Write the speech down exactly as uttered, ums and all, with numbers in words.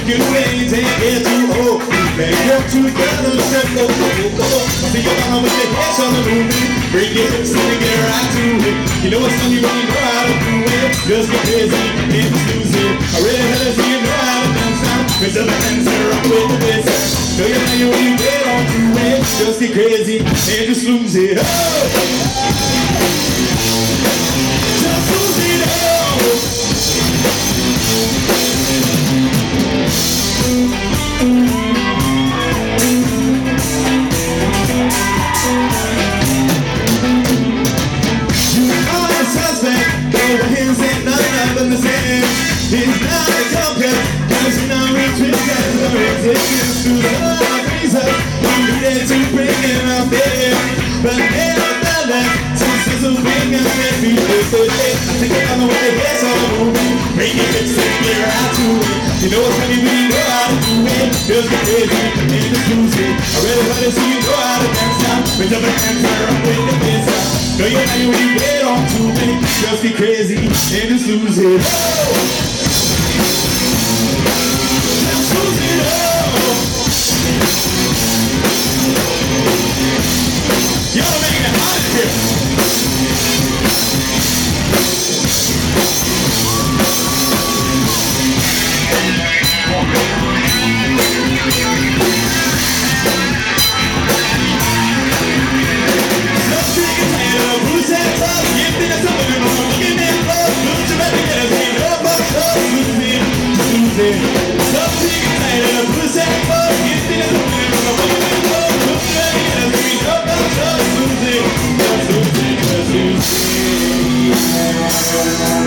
you ain't taking too old. Back up together, let's go, go, go. See your mama with your hips on the movie. Bring your hips and get right to it. You know it's funny when you know how to do it. Just get busy and just lose it. I really had to see you know how to dance now. Cause the hands are up with the best. Show you how you when you get on to it. Just get crazy and just lose it. Oh! Just lose it, oh! He's not a compare, cause you know it's just as a resistance to the reason we needed to bring him out there. But nevertheless, since there's a wing and let me live the day, I think I know what the head's all moving. Bring it and sit here out to it. You know what's funny when you know how to do it. Just get crazy and just lose it. I really want to see you know how to dance now. But jump and answer up with the business. Know you how you when you get on to it. Just get crazy and just lose it. Oh! Y'all making it hot in here. No drinking and who's that tough? Gifting us up and looking at love. Lose your baby, get us in up, up, up. Lose it, lose it. No drinking and who's that tough? Gifting us up and looking at love. Lose your baby, get us in up, up, up. Lose it, just lose it, just lose it.